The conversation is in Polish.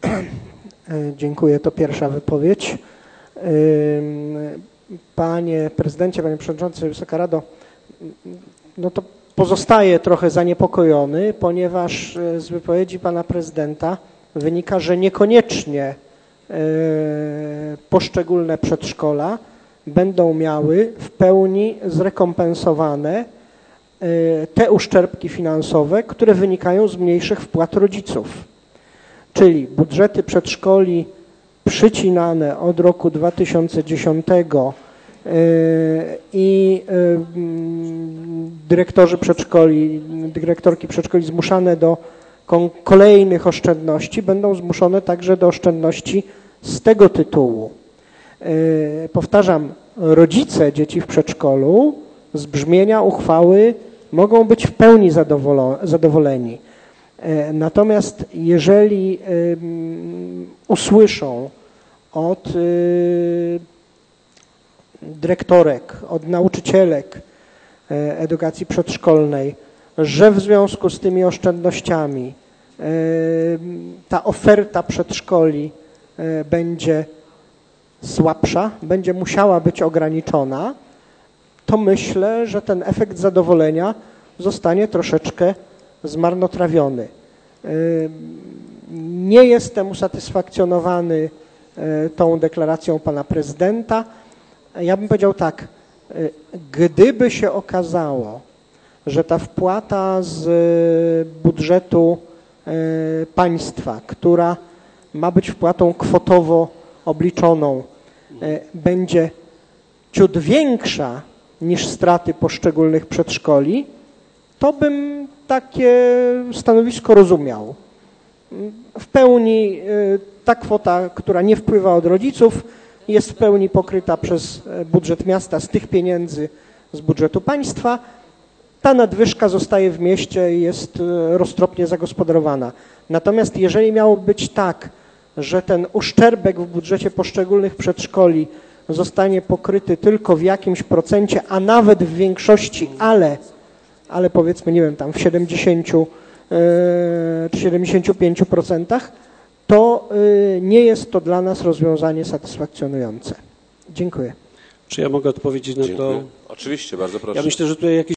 Dziękuję, to pierwsza wypowiedź. Panie prezydencie, panie przewodniczący, Wysoka Rado, no to pozostaję trochę zaniepokojony, ponieważ z wypowiedzi pana prezydenta wynika, że niekoniecznie poszczególne przedszkola będą miały w pełni zrekompensowane te uszczerbki finansowe, które wynikają z mniejszych wpłat rodziców. Czyli budżety przedszkoli przycinane od roku 2010 i dyrektorzy przedszkoli, dyrektorki przedszkoli zmuszane do kolejnych oszczędności będą zmuszone także do oszczędności z tego tytułu. Powtarzam, rodzice dzieci w przedszkolu z brzmienia uchwały mogą być w pełni zadowoleni. Natomiast jeżeli usłyszą od dyrektorek, od nauczycielek edukacji przedszkolnej, że w związku z tymi oszczędnościami ta oferta przedszkoli będzie słabsza, będzie musiała być ograniczona, to myślę, że ten efekt zadowolenia zostanie troszeczkę zmarnotrawiony. Nie jestem usatysfakcjonowany tą deklaracją pana prezydenta. Ja bym powiedział tak, gdyby się okazało, że ta wpłata z budżetu państwa, która ma być wpłatą kwotowo obliczoną, będzie ciut większa niż straty poszczególnych przedszkoli, to bym takie stanowisko rozumiał. W pełni ta kwota, która nie wpływa od rodziców, jest w pełni pokryta przez budżet miasta z tych pieniędzy z budżetu państwa. Ta nadwyżka zostaje w mieście i jest roztropnie zagospodarowana. Natomiast jeżeli miało być tak, że ten uszczerbek w budżecie poszczególnych przedszkoli zostanie pokryty tylko w jakimś procencie, a nawet w większości, ale powiedzmy, nie wiem, tam w 70 czy 75%, to nie jest to dla nas rozwiązanie satysfakcjonujące. Dziękuję. Czy ja mogę odpowiedzieć na to? Oczywiście, bardzo proszę. Ja myślę, że tutaj jakiś